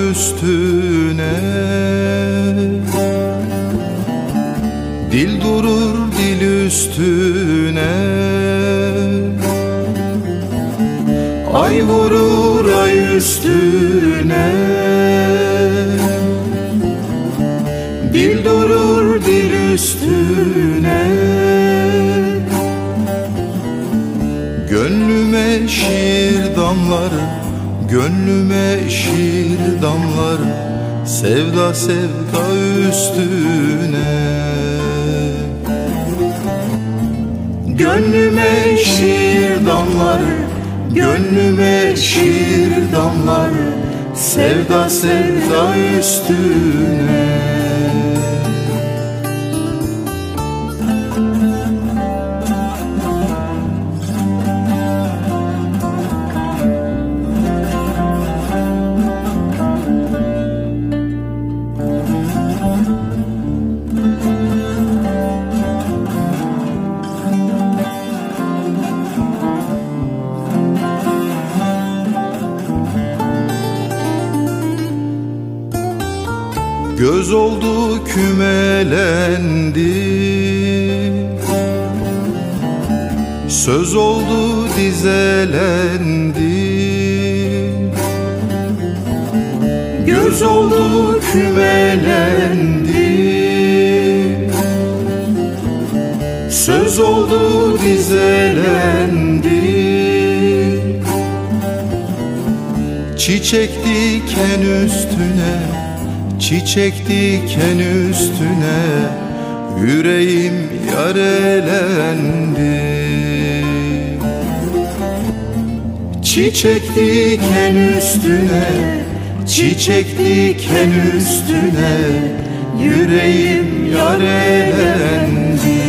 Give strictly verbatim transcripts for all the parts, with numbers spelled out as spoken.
üstüne. Dil durur dil üstüne. Ay vurur ay üstüne. Dil durur dil üstüne. Gönlüme şiir damlar, gönlüme şiir damlar, sevda sevda üstüne. Gönlüme şiir damlar, gönlüme şiir damlar, sevda sevda üstüne. Göz oldu kümelendi, söz oldu dizelendi. Göz oldu kümelendi, söz oldu dizelendi. Çiçek diken üstüne, çiçek diken üstüne, yüreğim yarelendi. Çiçek diken üstüne, çiçek diken üstüne, yüreğim yarelendi.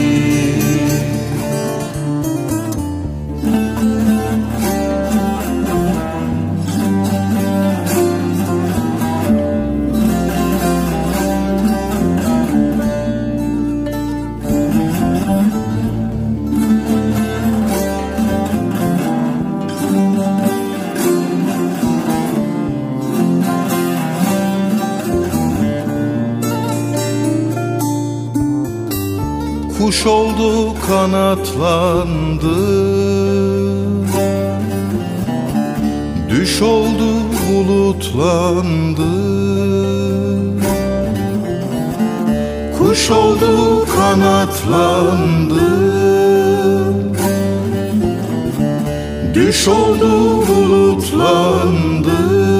Kuş oldu kanatlandı, düş oldu bulutlandı. Kuş oldu kanatlandı, düş oldu bulutlandı.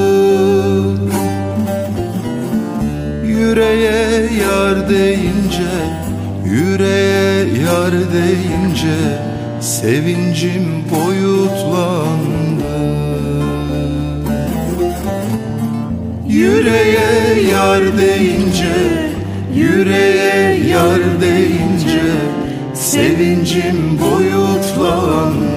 Yüreğe yar deyince, yüreğe yar deyince, sevincim boyutlandı. Yüreğe yar deyince, yüreğe yar deyince, sevincim boyutlandı.